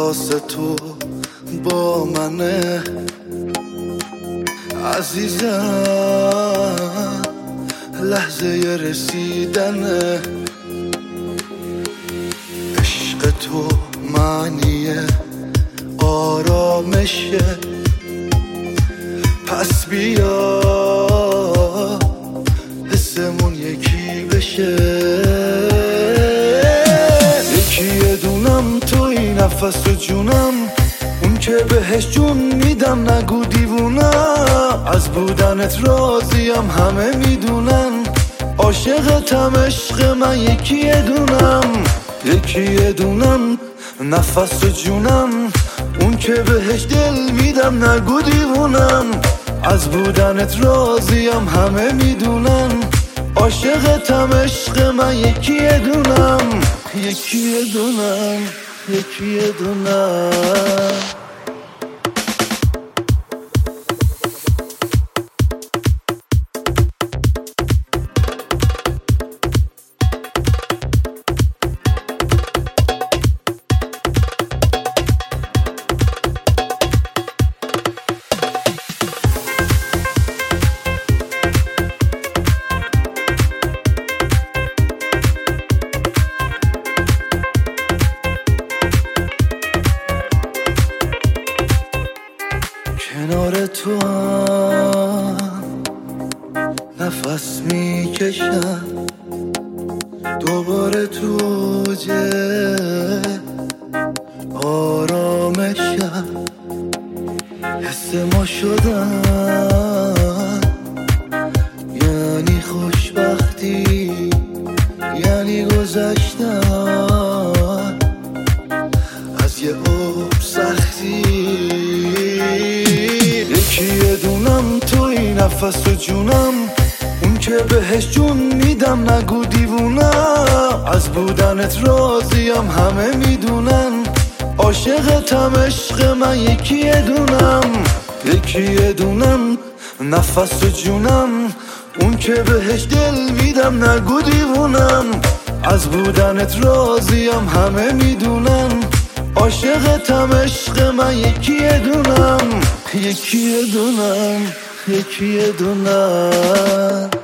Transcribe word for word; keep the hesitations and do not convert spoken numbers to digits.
احساس تو با منه عزیزم، لحظه رسیدنه. عشق تو معنی آرامشه، پس بیا حسمون یکی بشه. یکی دونم توی نفس و جونم، اون که بهش جون میدم نگو دیوونم. از بودنت راضیم همه میدونن، عاشقتم عشق من یکی دونم. یکی دونم نفس و جونم، اون که بهش دل میدم نگو دیوونم. از بودنت راضیم همه میدونن، عاشقتم عشق من یکی دونم. یکی دونم یکی دونم. کنار تو هم نفس میکشم، دوباره تو اوجه آرامشم. حس ما شدن یعنی خوشبختی، یعنی گذشتن از یه عمر سختی. یکی دونم توی نفس و جونم، اون که بهش جون میدم نگو دیوونم. از بودنت راضیم همه میدونن، عاشقتم عشق من یکی دونم. یکی دونم نفس و جونم، اون که بهش دل میدم نگو دیوونم. از بودنت راضیم همه میدونن، عاشقتم عشق من یکی دونم. یکی دونم یکی دونم.